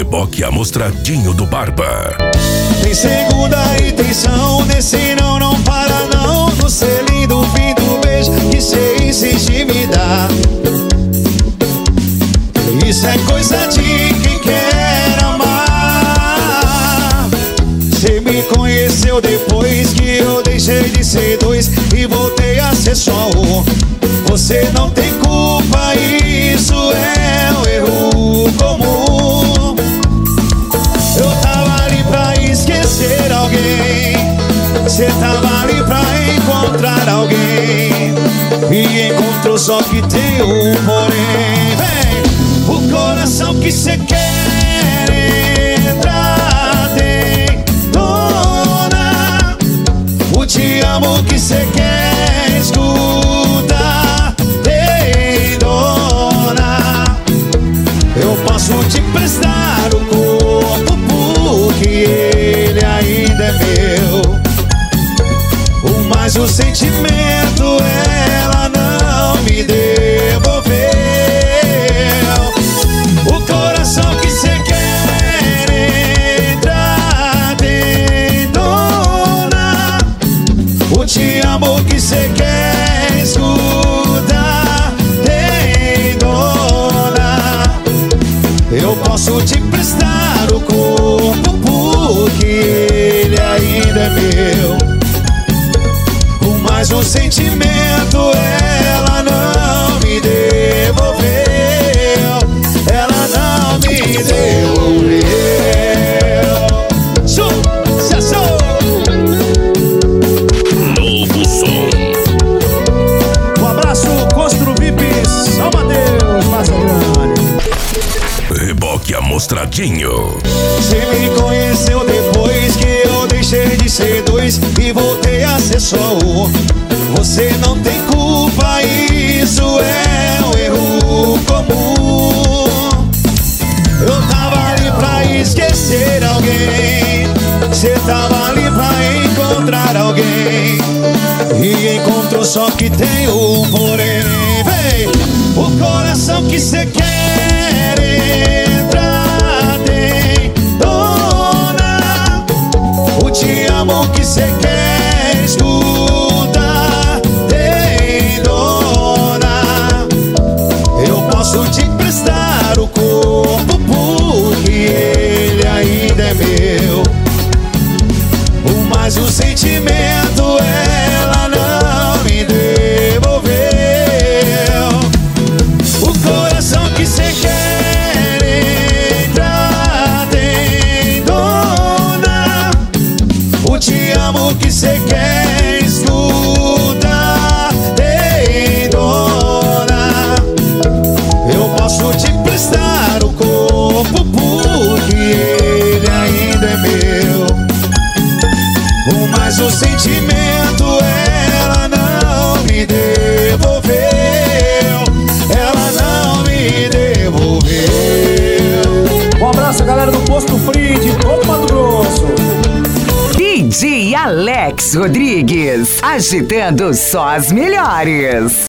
Reboque amostradinho do Barba. Tem segunda intenção, nesse não para não. No selinho do fim do beijo que cê insiste em me dar. Isso é coisa de quem quer amar. Cê me conheceu depois que eu deixei de ser dois e voltei a ser só um. Você não tem culpa, isso é um erro comum. Eu tava ali pra esquecer alguém, cê tava ali pra encontrar alguém, e encontrou só que tem um porém. Vem, o coração que cê quer entrar tem dona. O te amo que cê quer escutar tem dona. Eu posso te prestar o corpo porque ele ainda é meu, mas o sentimento ela não me devolveu. O coração que cê quer entrar tem dona. O te amo que cê quer escutar tem dona. Eu posso te prestar o corpo porque ele ainda é meu, mas o sentimento ela não me devolveu. Ela não me devolveu. Sucesso! Novo som. Um abraço, Constru VIP, São Mateus, Massa Grande. Reboque amostradinho. Você me conheceu depois que eu deixei de ser dois e voltei a ser só um. Você não tem culpa, isso é um erro comum. Eu tava ali pra esquecer alguém, cê tava ali pra encontrar alguém, e encontrou só que tem um porém. Vem, o coração que cê quer entrar tem dona. O te amo que cê quer escutar tem dona. Eu posso te prestar o corpo porque ele ainda é meu, mas o sentimento ela não me devolveu. O coração que cê quer entrar tem dona. O te amo que cê quer escutar tem dona. Eu posso te prestar o corpo porque ele ainda é meu, mas o sentimento ela não me devolveu. Ela não me devolveu. Um abraço, galera do Posto Free de todo Mato Grosso. DJ Alex Rodrigues, agitando só as melhores.